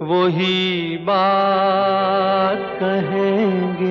वही बात कहेंगे।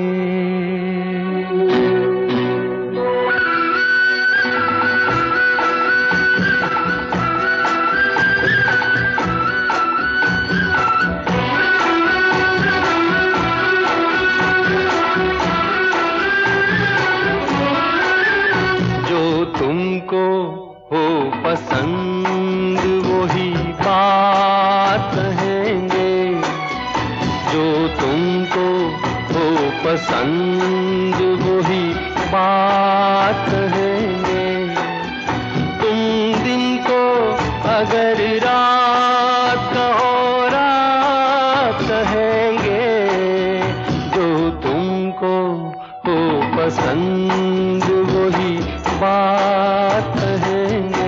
जो तुमको हो पसंद वही बात कहेंगे। जो तुमको हो पसंद वही बात कहेंगे। तुम दिन को अगर रात कहो रात कहेंगे। जो तुमको हो पसंद वही बात कहेंगे।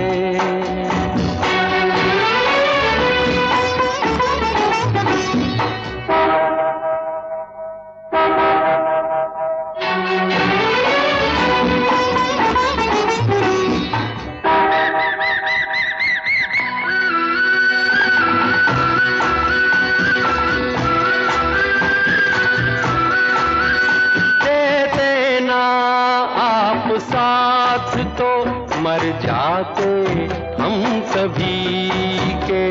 साथ तो मर जाते हम सभी के।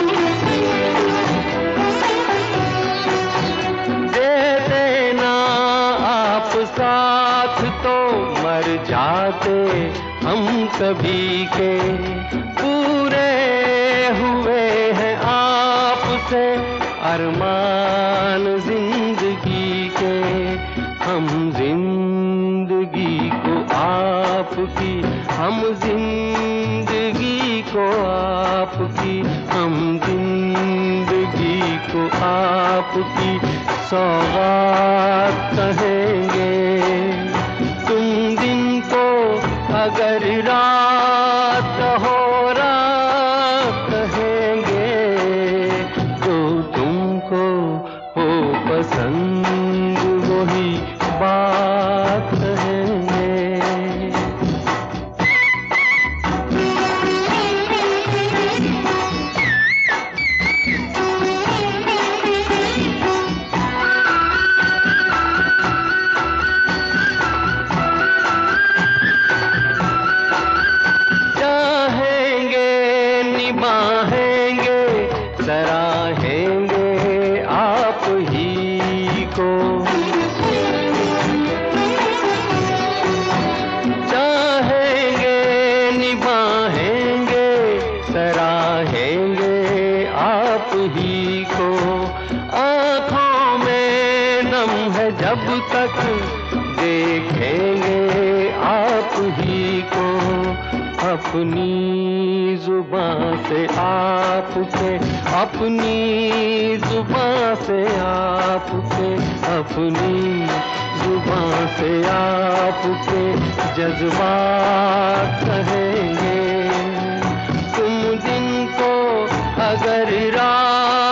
दे देना आप साथ तो मर जाते हम सभी के। पूरे हुए हैं आपसे अरमान जिंदगी के। हम जिंदगी को आपकी, हम जिंदगी को आपकी, हम जिंदगी को आपकी सौगात कहेंगे। तुम दिन को अगर रात हो रात कहेंगे। जो तुमको हो पसंद वही बात कहेंगे। चाहेंगे निभाएंगे सराहेंगे आप ही को। चाहेंगे निभाएंगे सराहेंगे आप ही को। आँखों में नम है जब तक देखेंगे आप ही को। अपनी जुबान से आपके, अपनी जुबान से आपके, अपनी जुबान से आपके जज्बात कहेंगे। तुम दिन को अगर रात